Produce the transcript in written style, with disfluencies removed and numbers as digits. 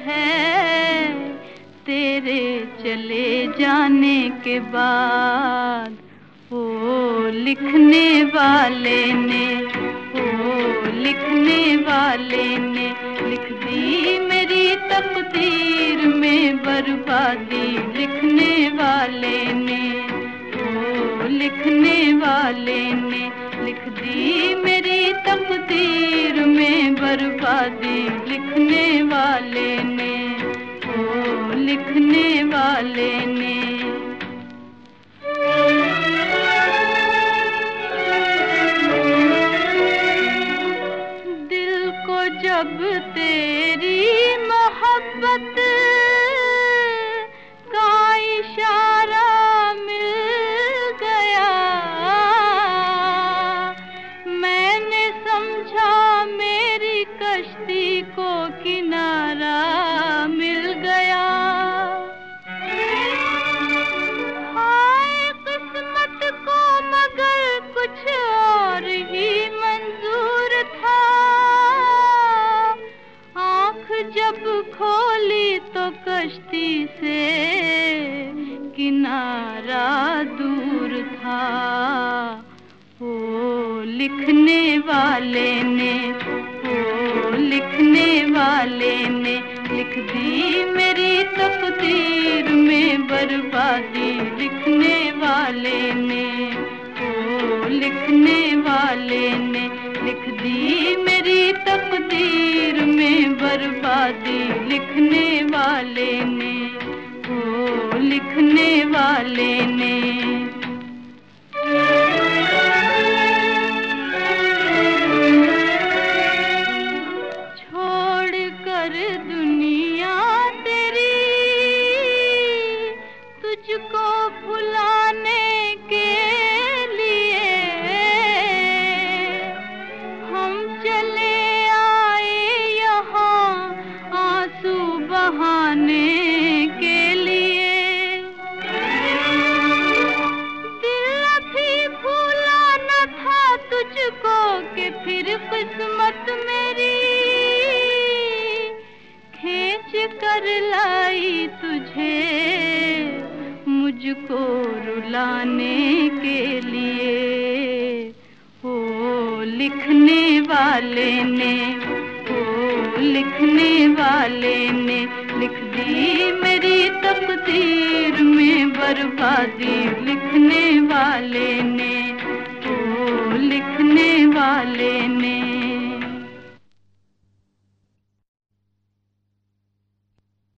है तेरे चले जाने के बाद। ओ लिखने वाले ने, ओ लिखने वाले ने लिख दी मेरी तकदीर में बर्बादी। लिखने वाले ने, ओ लिखने वाले ने लिख दी मेरी तकदीर में बर्बादी। लिखने वाले ने, ओ लिखने वाले ने। दिल को जब तेरी मोहब्बत का इशारा मिल गया, मैंने समझा मेरी कश्ती को किनारा मिल गया। हाय किस्मत को मगर कुछ और ही मंजूर था। आँख जब खोली तो कश्ती से किनारा दूर था। ओ लिखने वाले ने, ओ लिखने वाले ने लिख दी मेरी तकदीर में बर्बादी। लिखने वाले ने, ओ लिखने वाले ने लिख दी मेरी तकदीर में बर्बादी। लिखने वाले ने, ओ लिखने वाले ने। दुनिया तेरी तुझको भुलाने के लिए हम चले आए यहाँ आंसू बहाने के लिए। दिल अभी भूला न था तुझको कि फिर किस्मत मेरी खींच कर लाई तुझे मुझको रुलाने के लिए। ओ लिखने वाले ने, ओ लिखने वाले ने लिख दी मेरी तकदीर में बर्बादी। लिखने